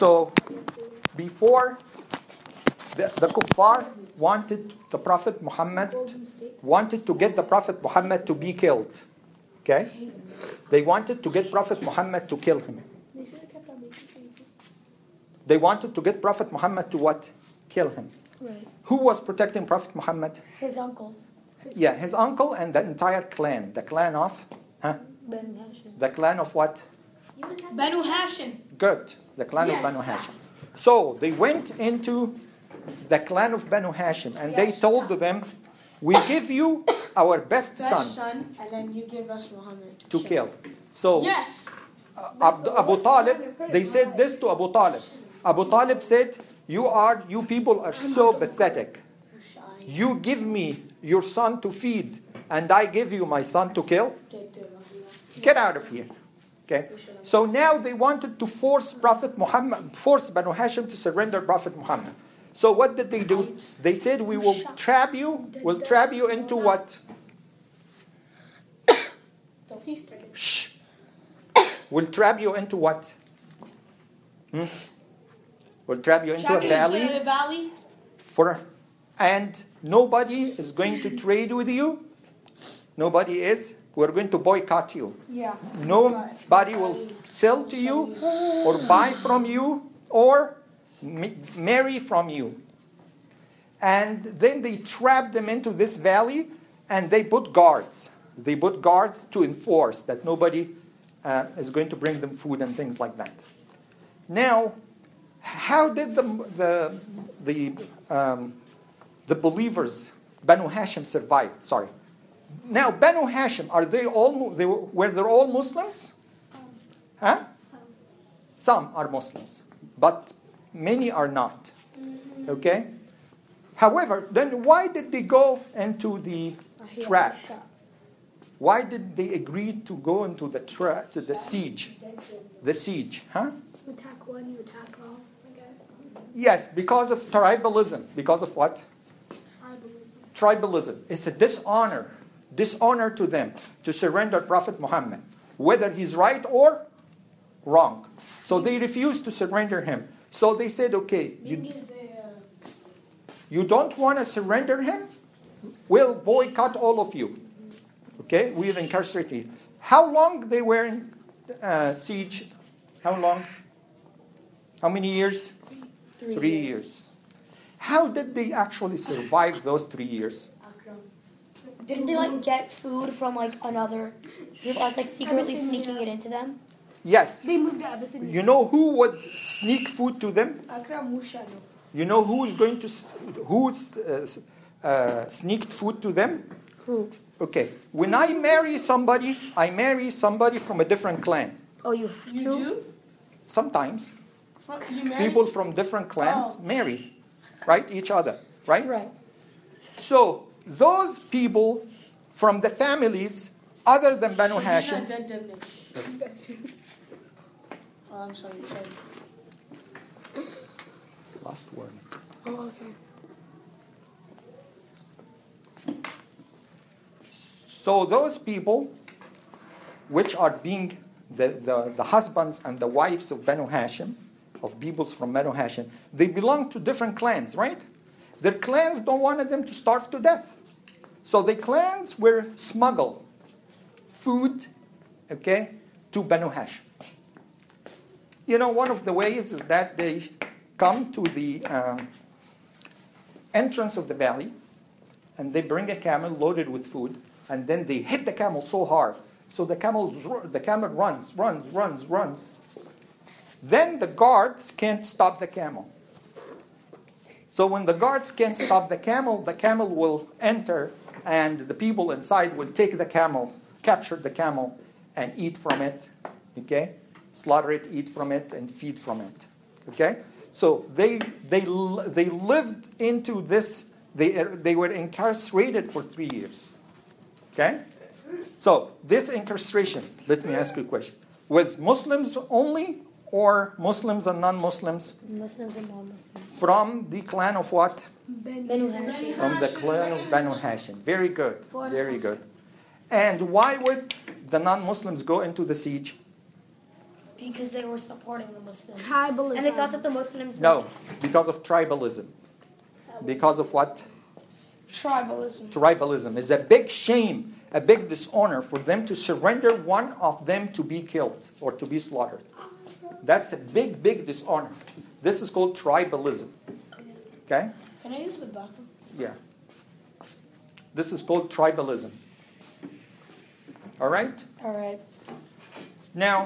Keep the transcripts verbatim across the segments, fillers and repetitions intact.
So before the, the kuffar wanted the Prophet Muhammad, wanted to get the Prophet Muhammad to be killed. Okay? They wanted to get Prophet Muhammad to kill him. They wanted to get Prophet Muhammad to what? Kill him. Right. Who was protecting Prophet Muhammad? His uncle. His Yeah, his uncle and the entire clan. The clan of? Huh? Banu Hashim. The clan of what? Banu Hashim. Good. The clan Yes. of Banu Hashim. So they went into the clan of Banu Hashim and they Yes. told them, we give you our best, Best son son, and then you give us Muhammad to kill. So Yes. uh, Ab- Abu Talib, they said this to Abu Talib. Abu Talib said, you are, you people are so pathetic. You give me your son to feed and I give you my son to kill? Get out of here. Okay. So now they wanted to force Prophet Muhammad, force Banu Hashim to surrender Prophet Muhammad. So what did they do? They said, we will trap you, we'll trap you into what? Shh. We'll trap you into what? Hmm? We'll trap you into a valley. Into a valley. For, and nobody is going to trade with you. Nobody is. We're going to boycott you. Yeah. Nobody will sell to you or buy from you or m- marry from you. And then they trapped them into this valley and they put guards. They put guards to enforce that nobody uh, is going to bring them food and things like that. Now, how did the the the um, the believers, Banu Hashim, survive? Sorry. Now, Banu Hashim, are they all? They were, were they all Muslims? Some. Huh? Some. Some are Muslims, but many are not. Okay. However, then why did they go into the trap? Why did they agree to go into the trap, to the siege? The siege, huh? You attack one, you attack all, I guess. Yes, because of tribalism. Because of what? Tribalism. Tribalism. It's a dishonor. Dishonor to them to surrender Prophet Muhammad, whether he's right or wrong. So they refused to surrender him. So they said, okay, you, you don't want to surrender him? We'll boycott all of you. Okay, we'll incarcerate you. How long they were in uh, siege? How long? How many years? Three, Three years. How did they actually survive those three years? Didn't they like get food from like another group? I was like secretly sneaking it into them. Yes. They moved to Abyssinia. You know who would sneak food to them? Akram Mushano. You know who's going to who's uh, uh, sneaked food to them? Who? Okay. When I marry somebody, I marry somebody from a different clan. Oh, you have You to? do? Sometimes From, you married? people from different clans Oh. marry, right? Each other, right? Right. So those people from the families other than Banu So you're Hashim. not dead, dead, dead. Oh, I'm sorry, sorry. Last word. Oh, okay. So those people, which are being the, the, the husbands and the wives of Banu Hashim, of peoples from Banu Hashim, they belong to different clans, right? Their clans don't want them to starve to death. So the clans were smuggle food, okay, to Banu Hashim. You know, one of the ways is that they come to the um, entrance of the valley and they bring a camel loaded with food and then they hit the camel so hard. So the camel, the camel runs, runs, runs, runs. Then the guards can't stop the camel. So when the guards can't stop the camel, the camel will enter and the people inside will take the camel, capture the camel and eat from it, okay? Slaughter it, eat from it, and feed from it, okay? So they they they lived into this. They they were incarcerated for three years, okay? So this incarceration, let me ask you a question: was Muslims only, or Muslims and non-Muslims? Muslims and non-Muslims. From the clan of what? Banu Hashim. From the clan of Banu Hashim. Very good, very good. And why would the non-Muslims go into the siege? Because they were supporting the Muslims. Tribalism. And they thought that the Muslims... No, because of tribalism. Because of what? Tribalism. Tribalism is a big shame, a big dishonor for them to surrender one of them to be killed or to be slaughtered. That's a big, big dishonor. This is called tribalism. Okay? Can I use the bathroom? Yeah. This is called tribalism. All right? All right. Now,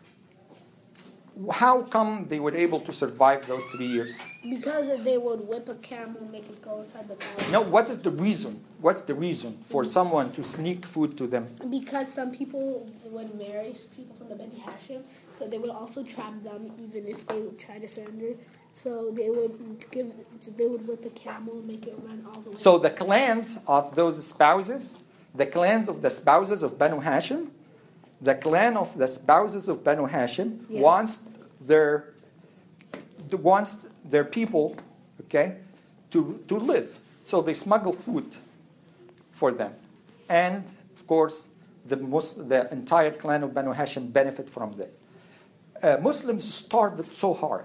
how come they were able to survive those three years? Because they would whip a camel and make it go inside the valley. No, what is the reason? What's the reason for someone to sneak food to them? Because some people would marry people from the Beni Hashim, so they would also trap them even if they would try to surrender. So they would give, they would whip a camel and make it run all the way. So the clans of those spouses, the clans of the spouses of Banu Hashim, the clan of the spouses of Banu Hashim Yes. wants their wants their people, okay, to to live. So they smuggle food for them, and of course the Mus- the entire clan of Banu Hashim benefit from that. Uh, Muslims starved so hard.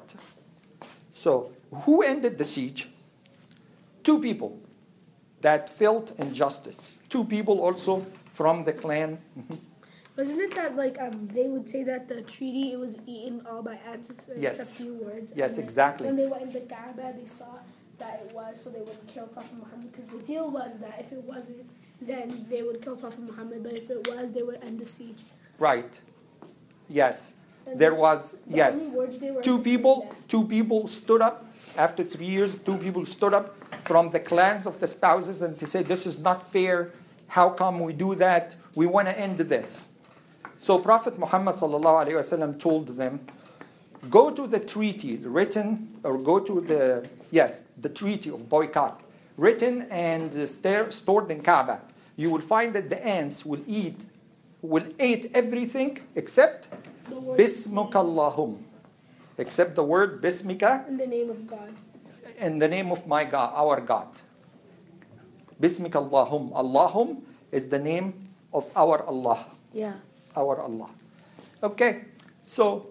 So who ended the siege? Two people that felt injustice. Two people also from the clan. Wasn't it that like um they would say that the treaty it was eaten all by ants Yes. except few words? Yes, And then exactly. When they went in the Kaaba, they saw that it was, so they wouldn't kill Prophet Muhammad because the deal was that if it wasn't, then they would kill Prophet Muhammad. But if it was, they would end the siege. Right. Yes. And There was, the yes. only words they were Two understood people, that- two people stood up after three years. Two people stood up from the clans of the spouses and to say, this is not fair. How come we do that? We want to end this. So Prophet Muhammad sallallahu alaihi wasallam told them, go to the treaty written, or go to the, yes, the treaty of boycott, written and uh, sta- stored in Kaaba. You will find that the ants will eat, will eat everything except the word Bismika Allahum, except the word Bismika, in the name of God. in the name of my God, our God. Bismika Allahum. Allahum is the name of our Allah. Yeah. Our Allah. Okay, so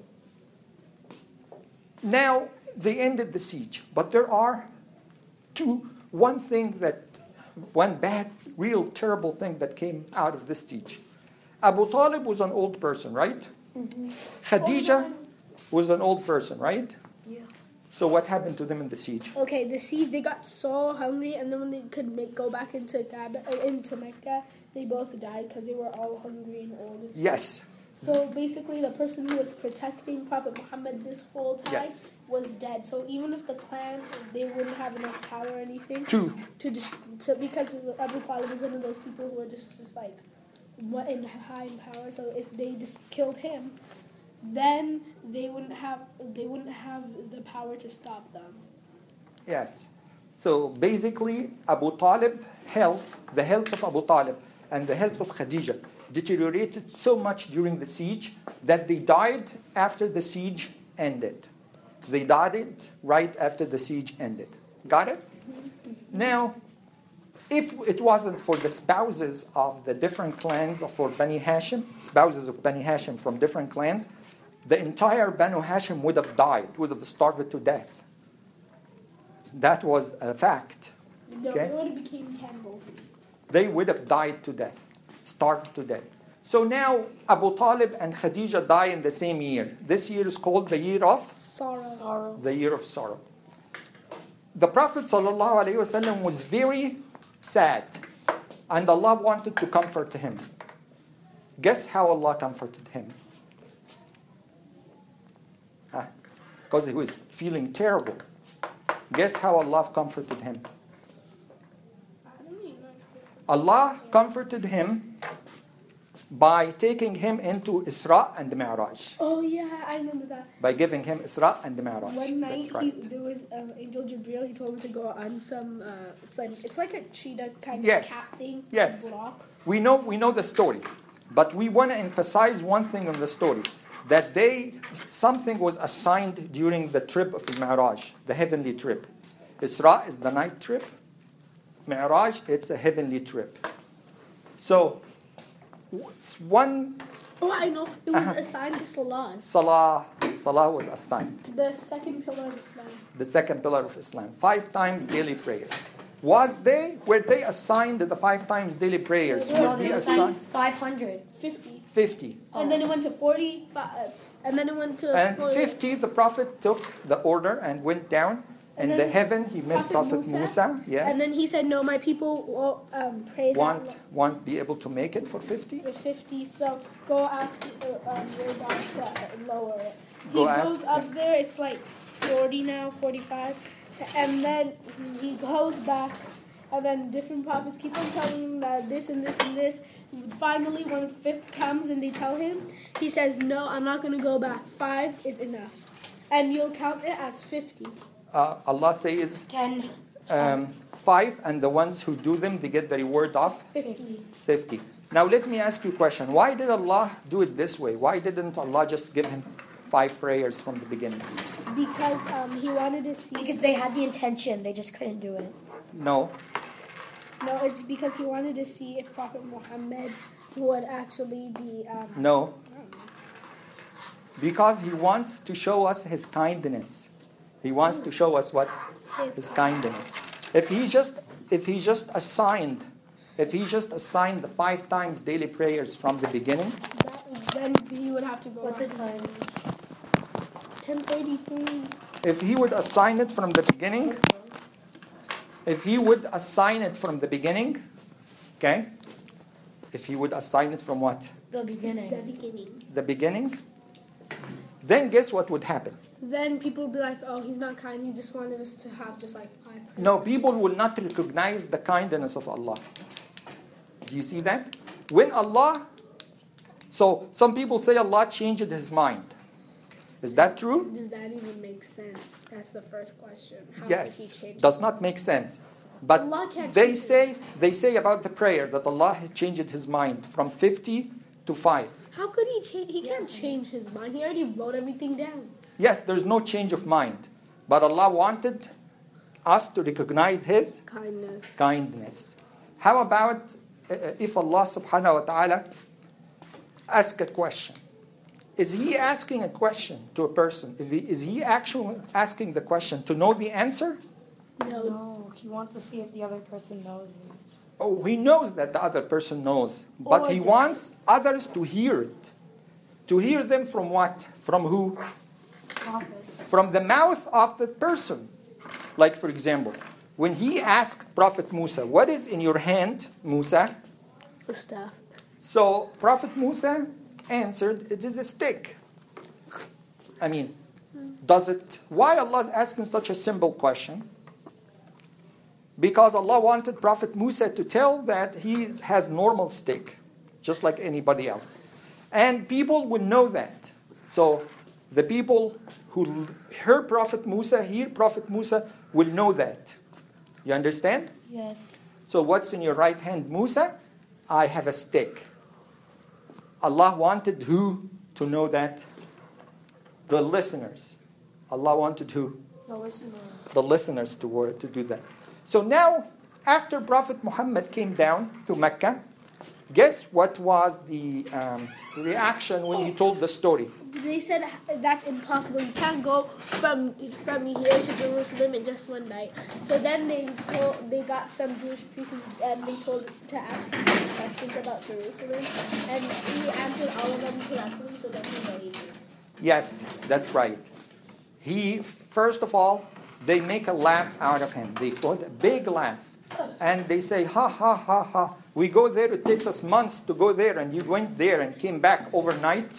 now they ended the siege, but there are two, one thing that, one bad, real terrible thing that came out of this siege. Abu Talib was an old person, right? Mm-hmm. Khadija was an old person, right? Yeah. So what happened to them in the siege? Okay, the siege, they got so hungry, and then when they could make, go back into Kaaba, uh, into Mecca, they both died because they were all hungry and old and stuff. Yes. So basically, the person who was protecting Prophet Muhammad this whole time Yes. was dead. So even if the clan, they wouldn't have enough power or anything Two. to just to, because Abu Talib was one of those people who were just, just like what in high in power. So if they just killed him, then they wouldn't have they wouldn't have the power to stop them. Yes. So basically, Abu Talib health, the health of Abu Talib and the health of Khadija deteriorated so much during the siege that they died after the siege ended. They died right after the siege ended. Got it? Now, if it wasn't for the spouses of the different clans of for Bani Hashim, spouses of Bani Hashim from different clans, the entire Banu Hashim would have died, would have starved to death. That was a fact. They Okay. would have became cannibals. They would have died to death, starved to death. So now Abu Talib and Khadija die in the same year. This year is called the year of Sorrow. Sorrow. the year of sorrow. The Prophet ﷺ was very sad, and Allah wanted to comfort him. Guess how Allah comforted him? Huh? Because he was feeling terrible. Guess how Allah comforted him? I don't even know. Allah comforted him by taking him into Isra and Mi'raj. Oh yeah, I remember that. By giving him Isra and Mi'raj. One night, That's right. he, there was um, Angel Jibril. He told him to go on some. Uh, it's like it's like a cheetah kind Yes. of cat thing. Yes. Block. We know, we know the story, but we want to emphasize one thing in the story, that they, something was assigned during the trip of Mi'raj, the heavenly trip. Isra is the night trip. Mi'raj, it's a heavenly trip. So, one Oh, I know. It was Uh-huh. assigned to Salah. Salah, Salah was assigned. The second pillar of Islam. The second pillar of Islam. Five times daily prayer. Was they, were they assigned the five times daily prayers? No, No, Was they they were assigned assigned five hundred. fifty. fifty? And then it went to forty, five, and then it went to And forty. fifty, the Prophet took the order and went down. And In then the heaven, he met Prophet Musa, Musa. Yes. And then he said, no, my people will um, pray that Won't, won't be able to make it for fifty? for fifty, so go ask uh, um, your God to lower it. He Go goes ask- up there, it's like forty now, forty-five, and then he goes back, and then different prophets keep on telling him that this and this and this. Finally, when fifth comes and they tell him, he says, no, I'm not going to go back. Five is enough. And you'll count it as fifty. Uh, Allah says Ten. um, five, and the ones who do them, they get the reward of fifty. fifty. Now let me ask you a question. Why did Allah do it this way? Why didn't Allah just give him five prayers from the beginning? Because um, he wanted to see. Because they had the intention, they just couldn't do it. No. No, it's because he wanted to see if Prophet Muhammad would actually be. Um, No. Because he wants to show us his kindness. He wants to show us what? His kindness. If he just if he just assigned if he just assigned the five times daily prayers from the beginning, that, then he would have to go. What's the time? ten thirty-three. if he would assign it from the beginning, if he would assign it from the beginning, okay? If he would assign it from what? The beginning. The beginning. The beginning, then guess what would happen? Then people would be like, "Oh, he's not kind. He just wanted us to have just like five." prayers." No, people will not recognize the kindness of Allah. Do you see that? When Allah, so some people say Allah changed his mind. Is that true? Does that even make sense? That's the first question. How Yes, did he change? does not make sense. But Allah can't they change it. say they say about the prayer that Allah had changed his mind from fifty to five. How could he change? He can't change his mind. He already wrote everything down. Yes, there's no change of mind, but Allah wanted us to recognize his Kindness. kindness. How about uh, if Allah subhanahu wa ta'ala ask a question? Is he asking a question to a person? If he, is he actually asking the question to know the answer? No. No, he wants to see if the other person knows it. Oh, he knows that the other person knows, but Or he the- wants others to hear it. To hear them from what? From who? Prophet. From the mouth of the person. Like for example, when he asked Prophet Musa, what is in your hand, Musa? The staff. So Prophet Musa answered, it is a stick. I mean, does it, why Allah is asking such a simple question? Because Allah wanted Prophet Musa to tell that he has normal stick, just like anybody else. And people would know that. So the people who heard Prophet Musa, hear Prophet Musa, will know that. You understand? Yes. So what's in your right hand, Musa? I have a stick. Allah wanted who to know that? The listeners. Allah wanted who? The listener. The listeners to, wor- to do that. So now, after Prophet Muhammad came down to Mecca, guess what was the um, reaction when he told the story? They said that's impossible. You can't go from from here to Jerusalem in just one night. So then they told, they got some Jewish priests and they told to ask him some questions about Jerusalem, and he answered all of them correctly. So then he believed. Yes, that's right. He, first of all, they make a laugh out of him. They put a big laugh. And they say, ha, ha, ha, ha. We go there, it takes us months to go there, and you went there and came back overnight.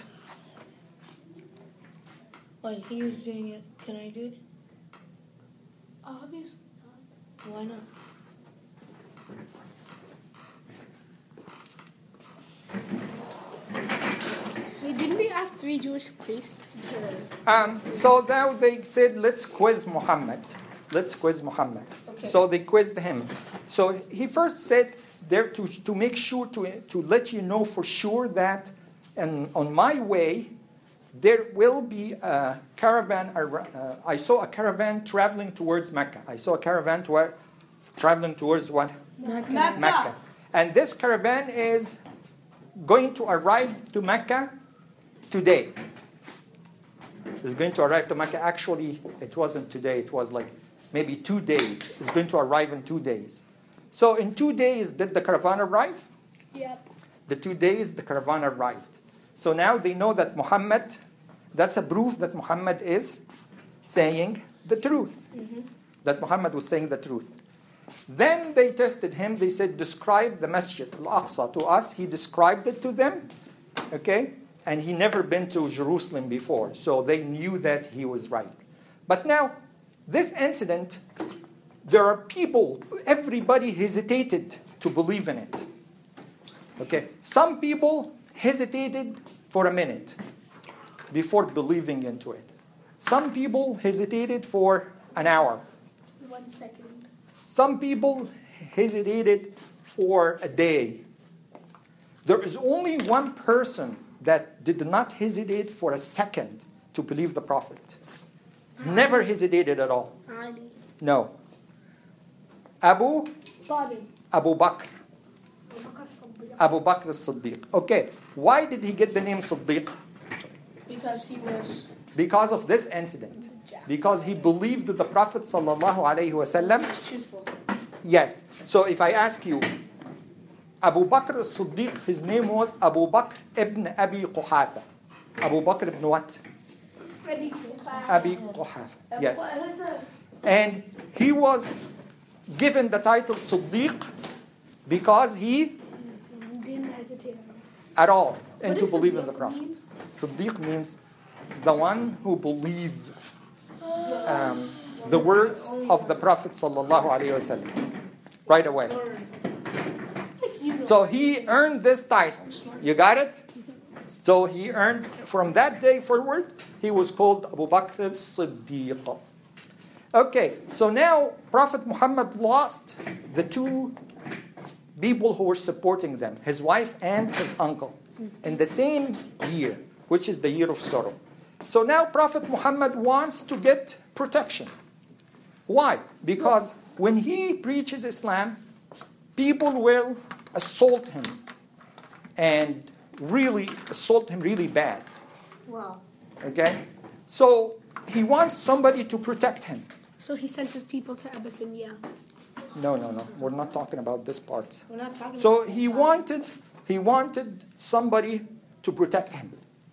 Like, he was doing it. Can I do it? Obviously not. Why not? Wait, didn't they ask three Jewish priests to? Um, so now they said, let's quiz Muhammad. Let's quiz Muhammad. Okay. So they quizzed him. So he first said, there to, to make sure, to, to let you know for sure that and on my way, there will be a caravan. Uh, I saw a caravan traveling towards Mecca. I saw a caravan to, traveling towards what? Mecca. Mecca. And this caravan is going to arrive to Mecca today. Is going to arrive to Mecca. Actually, it wasn't today. It was like maybe two days. It's going to arrive in two days. So in two days, did the caravan arrive? Yep. The two days, the caravan arrived. So now they know that Muhammad, that's a proof that Muhammad is saying the truth. Mm-hmm. That Muhammad was saying the truth. Then they tested him. They said, describe the Masjid al-Aqsa to us. He described it to them. Okay? And he never been to Jerusalem before. So they knew that he was right. But now, this incident, there are people, everybody hesitated to believe in it. Okay? Some people hesitated for a minute before believing into it. Some people hesitated for an hour. One second. Some people hesitated for a day. There is only one person that did not hesitate for a second to believe the Prophet. Never hesitated at all. Ali. No. Abu, Talib. Abu Bakr. Abu Bakr Siddiq. Abu Bakr as-Siddiq. Okay, why did he get the name Siddiq? Because he was Because of this incident. Because he believed the Prophet sallallahu alaihi wasallam. truthful. Yes. So if I ask you, Abu Bakr as-Siddiq, his name was Abu Bakr ibn Abi Quhafa. Abu Bakr ibn what? Abi Quhafa. Abi Quhafa. Yes. And he was given the title Siddiq because he, Didn't hesitate. at all, and What to does believe in Siddiq the Prophet. mean? Siddiq means the one who believes um, the words of the Prophet sallallahu alaihi wasallam right away. So he earned this title. You got it? So he earned, from that day forward, he was called Abu Bakr as-Siddiq. Okay, so now Prophet Muhammad lost the two people who were supporting them, his wife and his uncle, in the same year, which is the year of sorrow. So now Prophet Muhammad wants to get protection. Why? Because when he preaches Islam, people will assault him and really assault him really bad. Wow. Okay? So he wants somebody to protect him. So he sent his people to Abyssinia. No, no, no. We're not talking about this part. We're not talking So about he this. wanted he wanted somebody to protect him.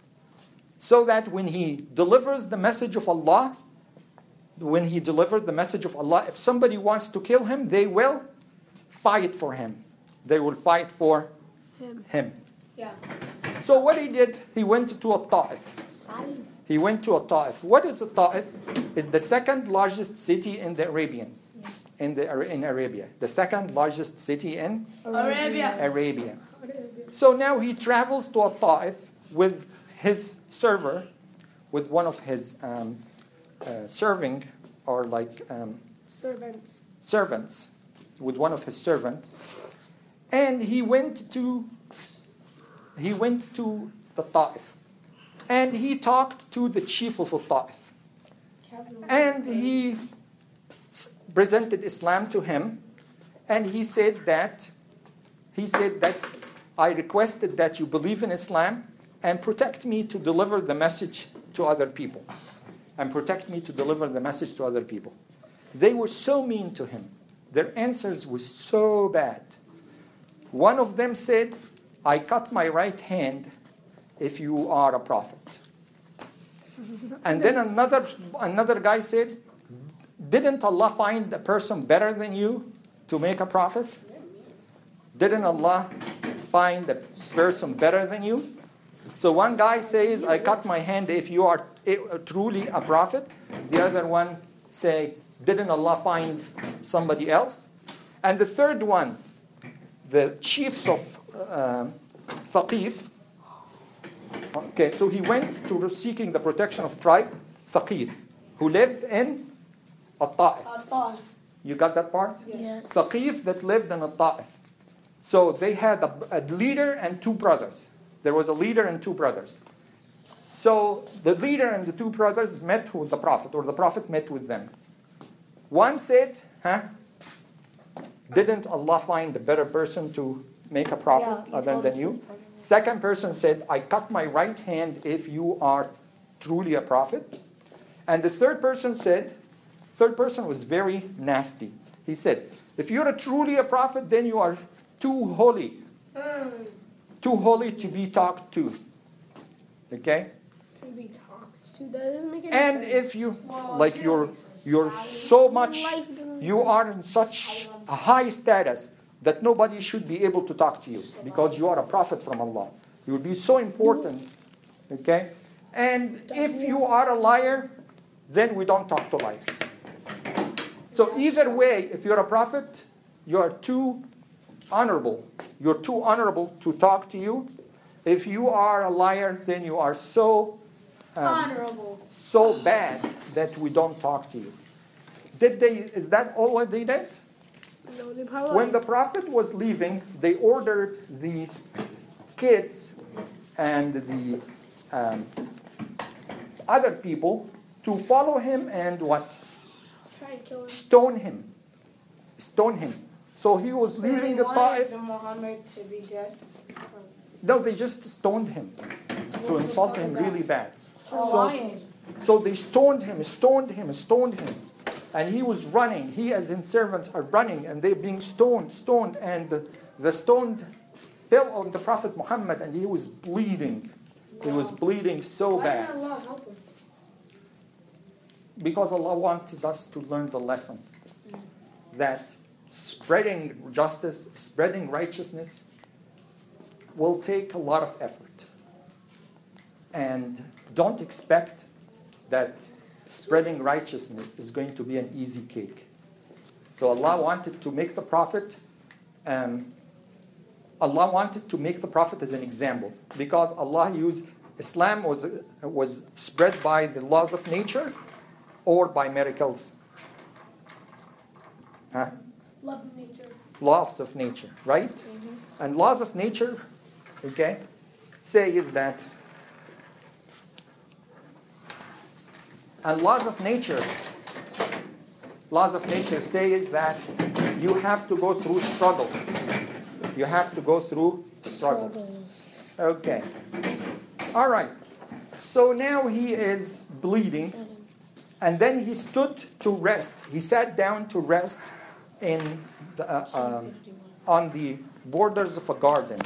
So that when he delivers the message of Allah, when he delivered the message of Allah, if somebody wants to kill him, they will fight for him. They will fight for Him. him. Yeah. So what he did, he went to a Ta'if. He went to a Ta'if. What is a Ta'if? It's the second largest city in the Arabian, in the in Arabia. The second largest city in Arabia. Arabia. So now he travels to a Ta'if with his server, with one of his um, uh, serving or like um, Servants. servants, with one of his servants, and he went to he went to the Ta'if, and he talked to the chief of the Ta'if, and he s- presented Islam to him, and he said that he said that I requested that you believe in Islam and protect me to deliver the message to other people, and protect me to deliver the message to other people. They were so mean to him. Their answers were so bad. One of them said, I cut my right hand if you are a prophet. And then another, another guy said, didn't Allah find a person better than you to make a prophet? Didn't Allah find a person better than you? So one guy says, I cut my hand if you are truly a prophet. The other one say, didn't Allah find somebody else? And the third one, the chiefs of uh, Thaqif. Okay, so he went to seeking the protection of tribe Thaqif, who lived in At-Ta'if. At-Ta'if. You got that part? Yes. Thaqif that lived in At-Ta'if. So they had a, a leader and two brothers. There was a leader and two brothers. So the leader and the two brothers met with the Prophet, or the Prophet met with them. One said, huh? Didn't Allah find a better person to make a prophet Yeah, other told than us you? this part. Second person said, I cut my right hand if you are truly a prophet. And the third person said, third person was very nasty. He said, if you're a truly a prophet, then you are too holy. Too holy to be talked to. Okay? To be talked to. That doesn't make any And sense. if you, like you're, you're so much, Life doesn't you are in such a high status that nobody should be able to talk to you because you are a prophet from Allah. You will be so important. Okay? And if you are a liar, then we don't talk to liars. So either way, if you're a prophet, you are too honorable. You're too honorable to talk to you. If you are a liar, then you are so um, Honorable. so bad that we don't talk to you. Did they? Is that all what they did? No, they probably When the prophet was leaving, they ordered the kids and the um, other people to follow him and what? try and kill him. Stone him. Stone him. So he was So they leaving the wanted Ta'if. the Muhammad to be dead? No, they just stoned him to insult him really bad. For So- lying. So they stoned him, stoned him, stoned him. And he was running. He as his servants are running and they're being stoned, stoned. And the, the stone fell on the Prophet Muhammad and he was bleeding. He was bleeding so Why bad. did Allah help him? Because Allah wanted us to learn the lesson that spreading justice, spreading righteousness will take a lot of effort. And don't expect that spreading righteousness is going to be an easy cake. So Allah wanted to make the Prophet, um, Allah wanted to make the Prophet as an example because Allah used, Islam was, was spread by the laws of nature or by miracles. Huh? Love of nature. Laws of nature, right? And laws of nature, okay, say is that, and laws of nature, laws of nature say is that you have to go through struggles. You have to go through struggles. Okay. All right. So now he is bleeding. And then he stood to rest. He sat down to rest in the, uh, um, on the borders of a garden.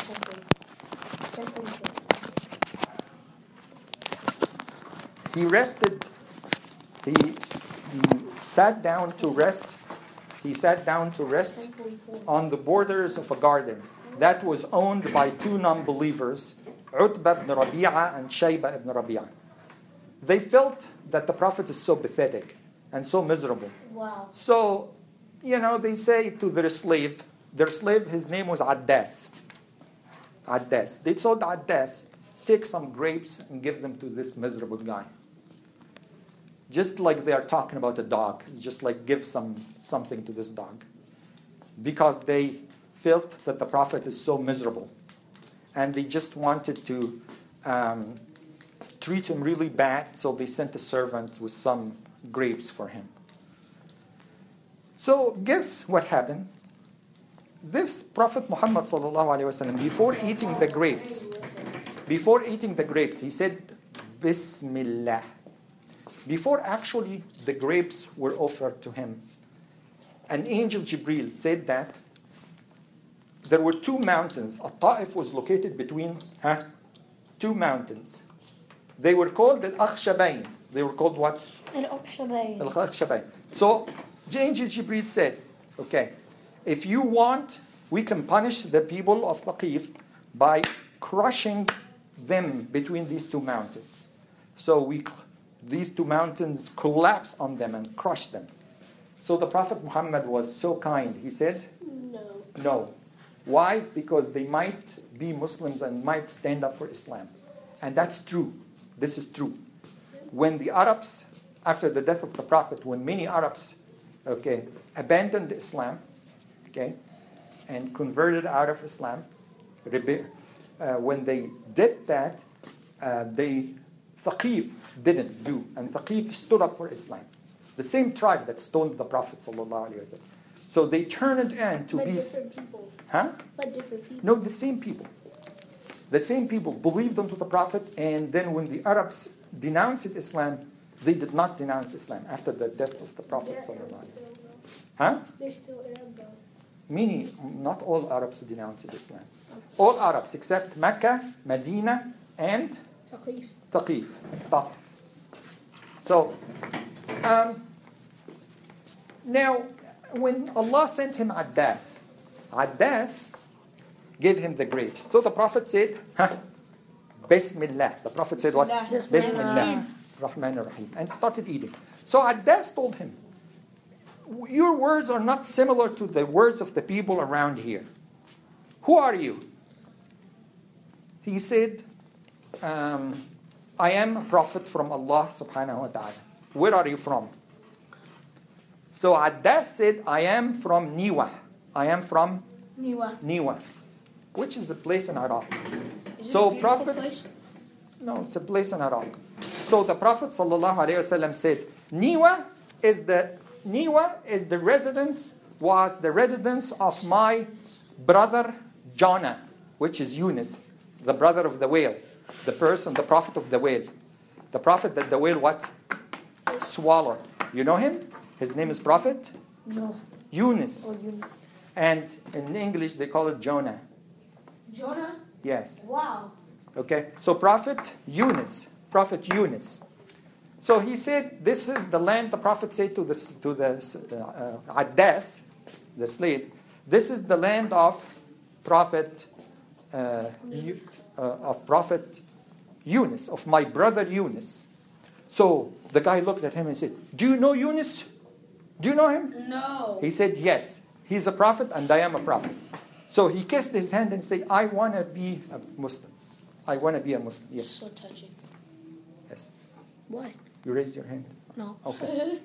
He rested. He, he sat down to rest. He sat down to rest on the borders of a garden that was owned by two non-believers, Utbah ibn Rabi'a and Shayba ibn Rabi'a. They felt that the Prophet is so pathetic and so miserable. Wow. So, you know, they say to their slave, their slave, his name was Addas. Addas. They told Addas, take some grapes and give them to this miserable guy. Just like they are talking about a dog. It's just like give some something to this dog. Because they felt that the Prophet is so miserable. And they just wanted to um, treat him really bad, so they sent a servant with some grapes for him. So guess what happened? This Prophet Muhammad sallallahu alaihi wasallam, before eating the grapes, before eating the grapes, he said, Bismillah. Before actually the grapes were offered to him, an angel Jibril said that there were two mountains. At-Ta'if was located between huh, two mountains. They were called Al-Akhshabain. They were called what? Al-Akhshabain. Al-Akhshabain. So, the angel Jibril said, okay, if you want, we can punish the people of Thaqif by crushing them between these two mountains. So we, these two mountains collapse on them and crush them. So the Prophet Muhammad was so kind. He said, No. no. Why? Because they might be Muslims and might stand up for Islam. And that's true. This is true. When the Arabs, after the death of the Prophet, when many Arabs, okay, abandoned Islam, okay, and converted out of Islam, rebe- uh, when they did that, uh, they, Thaqif didn't do, and Thaqif stood up for Islam. The same tribe that stoned the Prophet sallallahu alaihi wasallam. So they turned it in to But be, different people. huh? But different people. No, the same people. The same people believed into the Prophet, and then when the Arabs denounced Islam, they did not denounce Islam after the death of the Prophet. They're Arabs still, though. Huh? They're still Arabs, though. Meaning, not all Arabs denounced Islam. All Arabs except Mecca, Medina, and Taqif. Taqif. Ta'if. So, um, now, when Allah sent him Addas, Addas gave him the grapes. So the Prophet said, huh, Bismillah. The Prophet said what? Bismillah. Bismillah. Rahman Rahim. And started eating. So Addas told him, your words are not similar to the words of the people around here. Who are you? He said, um, I am a prophet from Allah subhanahu wa ta'ala. Where are you from? So Addas said, I am from Niwa. I am from Niwa. Niwa, which is a place in Iraq. Is it So a beautiful Prophet, place? no, it's a place in Iraq. So the Prophet sallallahu alaihi wasallam said, Niwa is the Niwa is the residence was the residence of my brother Jonah, which is Yunus, the brother of the whale, the person, the prophet of the whale, the prophet that the whale what swallowed. You know him? His name is Prophet No. Yunus, Or Yunus. and in English they call it Jonah. Jonah? Yes. Wow. Okay, so Prophet Yunus, Prophet Yunus. So he said, this is the land, the Prophet said to the, to the uh, Addas, the slave, this is the land of Prophet, uh, Yu- uh, of Prophet Yunus, of my brother Yunus. So the guy looked at him and said, do you know Yunus? Do you know him? No. He said, yes, he's a prophet and I am a prophet. So he kissed his hand and said, I want to be a Muslim. I want to be a Muslim. Yes. So touching. Yes. What? You raised your hand. No. Okay.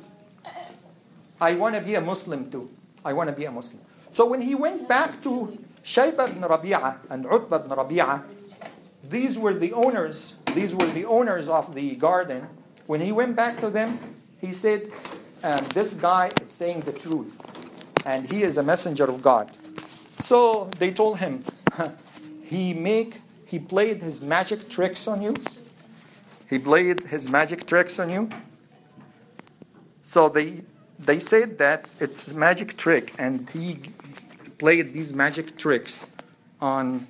I want to be a Muslim too. I want to be a Muslim. So when he went back to Shayba ibn Rabi'ah and Utbah ibn Rabi'ah, these were the owners, these were the owners of the garden. When he went back to them, he said, um, this guy is saying the truth. And he is a messenger of God. So they told him, he make he played his magic tricks on you. He played his magic tricks on you. So they they said that it's a magic trick, and he played these magic tricks on.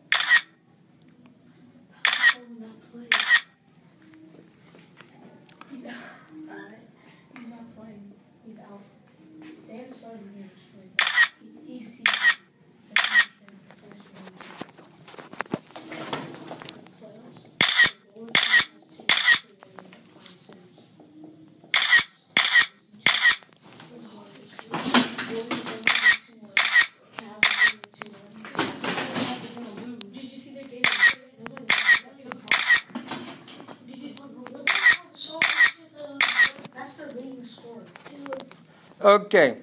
Okay.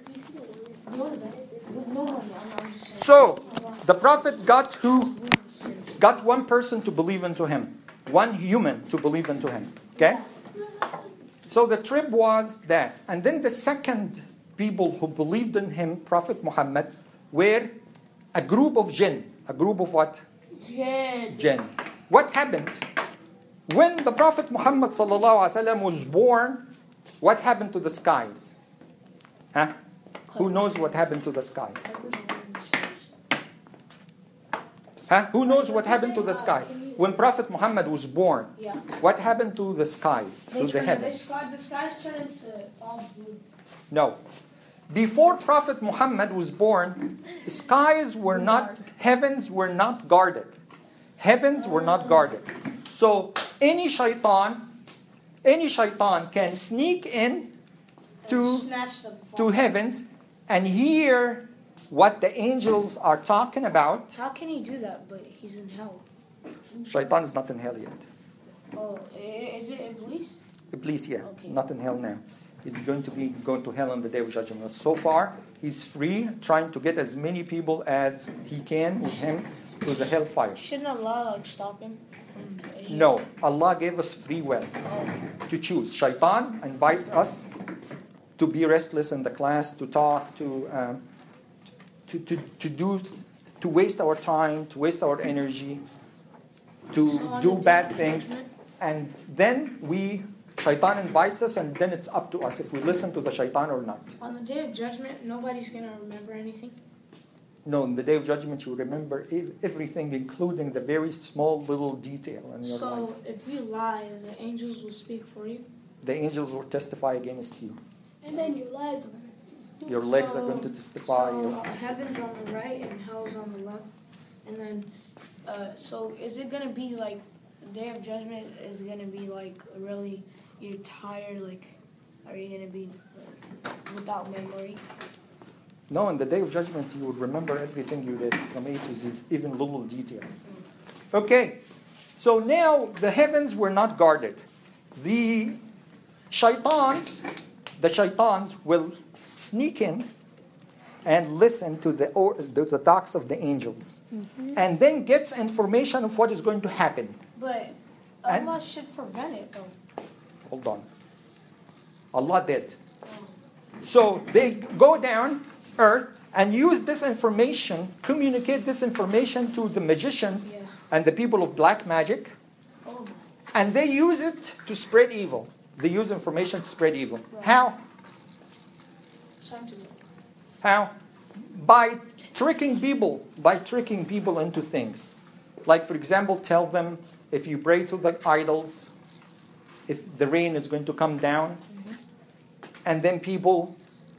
So the Prophet got who? Got one person to believe into him. One human to believe into him. Okay? So the trip was that. And then the second people who believed in him, Prophet Muhammad, were a group of jinn. A group of what? Jinn. Jinn. What happened? When the Prophet Muhammad sallallahu alaihi wasallam was born, what happened to the skies? Huh? Who knows what happened to the skies? Huh? Who knows what happened to the sky? When Prophet Muhammad was born, Yeah. what happened to the skies, to the The heavens? sky, the skies turn into all blue. No. Before Prophet Muhammad was born, skies were not, heavens were not guarded. Heavens were not guarded. So any shaitan, any shaitan can sneak in to, Snatch them. to heavens and hear what the angels are talking about. How can he do that? But he's in hell. Shaitan is not in hell yet. Oh, i- is it Iblis? Iblis, yeah, Okay. not in hell now. He's going to be going to hell on the day of judgment. So far, he's free, trying to get as many people as he can with him to the hellfire. Shouldn't Allah like stop him from? He, No, Allah gave us free will Oh. to choose. Shaitan invites us to be restless in the class, to talk, to um, to, to, to do, to waste our time, to waste our energy. to So on do the day bad of things. judgment- And then we, shaitan invites us, and then it's up to us if we listen to the shaitan or not. On the day of judgment, nobody's gonna remember anything. No, in the day of judgment, you remember ev- everything, including the very small little detail in your life. So if you lie, the angels will speak for you. The angels will testify against you. And then your legs. Your legs are So- going to testify. So you. uh, heaven's on the right and hell's on the left, and then uh, so is it gonna be like the day of judgment is gonna be like really you're tired, like are you gonna be like, without memory? No, in the day of judgment, you would remember everything you did from A to Z, even little details. Okay, so now the heavens were not guarded. The shaitans, the shaitans will sneak in and listen to the, or, the, the talks of the angels, and then gets information of what is going to happen. But And- Allah should prevent it though. Hold on. Allah did. So they go down earth and use this information, communicate this information to the magicians Yeah. and the people of black magic, Oh my. and they use it to spread evil. They use information to spread evil. How? Scientific. How? By tricking people, by tricking people into things. Like, for example, tell them if you pray to the idols, if the rain is going to come down, and then people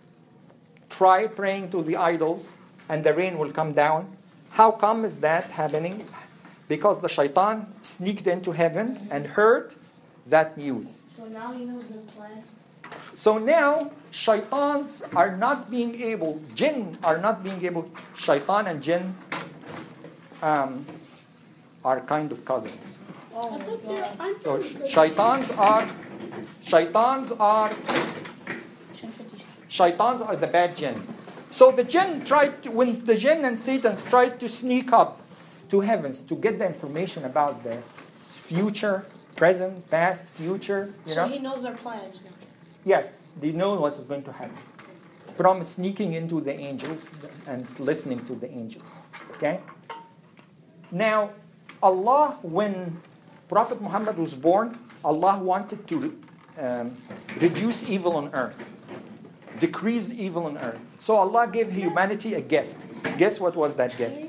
try praying to the idols and the rain will come down. How come is that happening? Because the shaitan sneaked into heaven and heard that news. So now he knows their plans. So now shaitans are not being able, jinn are not being able, shaitan and jinn um, are kind of cousins. Oh I my thought they were, god. aren't So they good? shaitans are, shaitans are, shaitans are the bad jinn. So the jinn tried to, when the jinn and Satan tried to sneak up to heavens to get the information about their future, present, past, future, you So know. he knows their plans now. Yes, they know what is going to happen. From sneaking into the angels and listening to the angels. Okay? Now, Allah, when Prophet Muhammad was born, Allah wanted to um, reduce evil on earth, decrease evil on earth. So Allah gave humanity a gift. Guess what was that gift?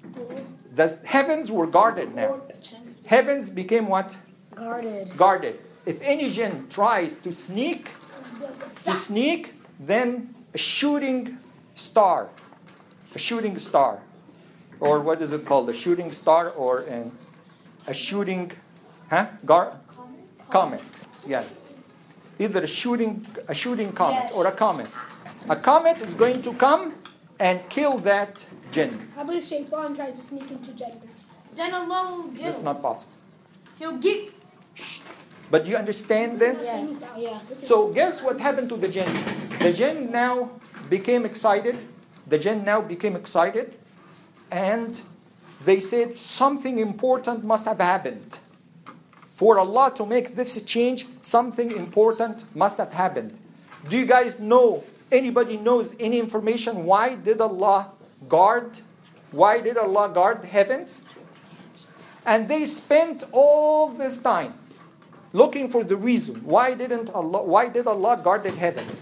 The heavens were guarded now. Heavens became what? Guarded. Guarded. If any jinn tries to sneak, to sneak, then a shooting star, a shooting star, or what is it called? A shooting star or an, a shooting, huh? Gar, comet. Yeah. Either a shooting, a shooting comet or a comet. A comet is going to come and kill that jinn. How about if Shaitan tries to sneak into Jannah? Then Allah will get That's him. not possible. He'll get. But do you understand this? Yes. Yeah. So guess what happened to the jinn? The jinn now became excited. The jinn now became excited. And they said something important must have happened. For Allah to make this change, something important must have happened. Do you guys know, anybody knows any information? Why did Allah guard? Why did Allah guard the heavens? And they spent all this time looking for the reason. Why didn't Allah, why did Allah guard the heavens?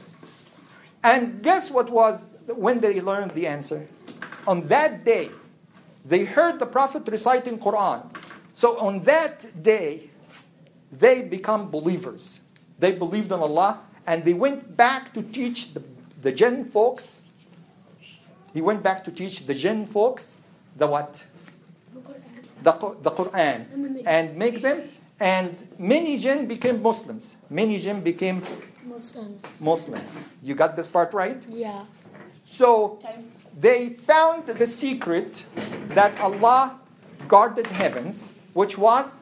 And guess what was when they learned the answer? On that day, they heard the Prophet reciting Quran. So on that day, they become believers. They believed in Allah and they went back to teach the, the jinn folks. He went back to teach the jinn folks the what? The, Qu- the Quran. And make them, and many jinn became Muslims. Many jinn became Muslims. Muslims. You got this part right? Yeah. So they found the secret that Allah guarded heavens, which was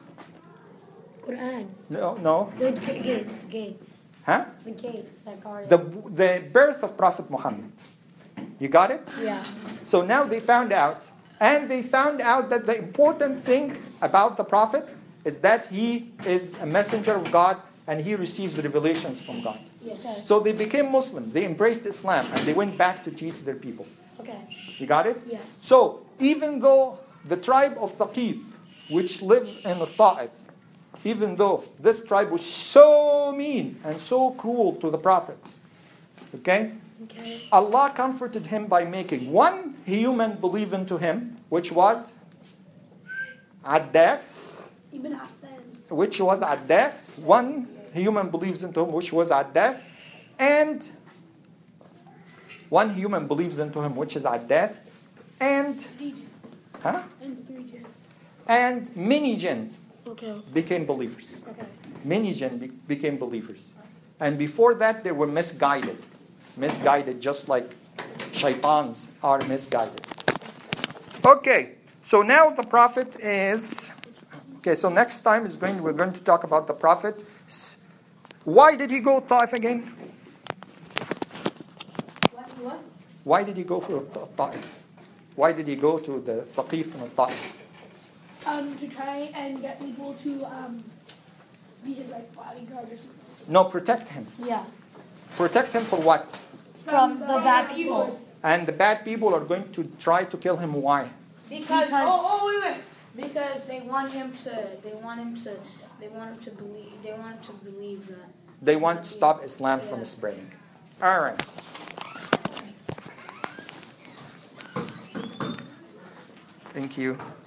Quran. no, no, The g- gates. Gates. huh? The gates that guarded. The the birth of Prophet Muhammad. You got it? Yeah. So now they found out, and they found out that the important thing about the Prophet is that he is a messenger of God and he receives revelations from God. Yes. So they became Muslims. They embraced Islam and they went back to teach their people. Okay. You got it? Yeah. So even though the tribe of Thaqif which lives in the Ta'if, even though this tribe was so mean and so cruel to the Prophet. Okay? Okay. Allah comforted him by making one human believe into him, which was Addas, Ibn Affan. which was Addas. One human believes into him, which was Addas. And one human believes into him, which is Addas. And, Three jinn. huh? And three jinn. And many jinn Okay. became believers. Okay. Many jinn be- became believers. And before that, they were misguided. Misguided, just like shaitans are misguided. Okay, so now the Prophet is... Okay, so next time is going. we're going to talk about the Prophet. Why did he go Ta'if again? What? What? Why did he go for Ta'if? Why did he go to the Thaqif and the Ta'if? Um, to try and get people to um, be his like bodyguard or something. No, protect him. Yeah. Protect him for what? From the bad people. And the bad people are going to try to kill him. Why? Because, Because- oh, oh wait wait because they want him to they want him to they want him to believe they want him to believe that They want to stop Islam from Yeah. spreading. All right. Thank you.